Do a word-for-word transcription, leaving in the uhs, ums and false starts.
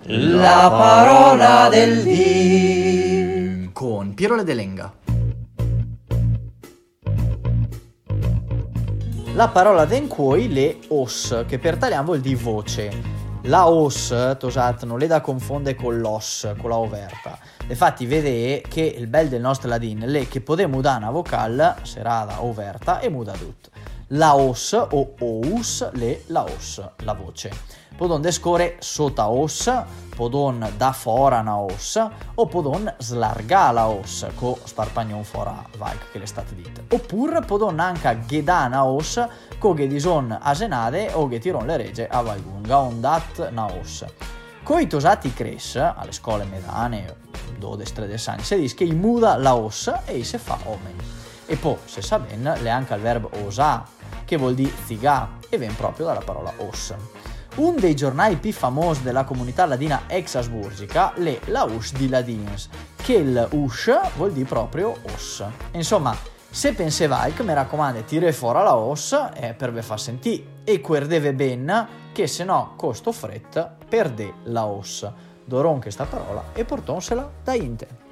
La parola del dì con Piero Ledelenga. La parola d'encuoi le os, che per italiano vuol dire voce. La os, tosat, non le da confondere con l'os, con la overta. Infatti vede che il bel del nostro ladin le che può mudare una vocale serada overta e muda tutto. La os o ous le la os, la voce. Podon descore sota os, podon da fora una os, o podon slarga la os, co sparpagnon fora valc che le state dite. Oppure podon anche gheda una os, co che dison asenade o che tiron le rege a valgunga, on dat una os. Coi tosati cres, alle scuole medane, dodici tredici anni, si dice che i muda la os e se fa omen. E poi, se sa ben, le anche il verbo osa, che vuol dire ziga, e viene proprio dalla parola os. Un dei giornali più famosi della comunità ladina ex-asburgica le la us di ladins, che il us vuol dire proprio os. Insomma, se pensevai che mi raccomando tire fuori la os è per ve fa sentire e querdeve ben che se no costo fret perde la os. Doron che sta parola e portonsela da inte.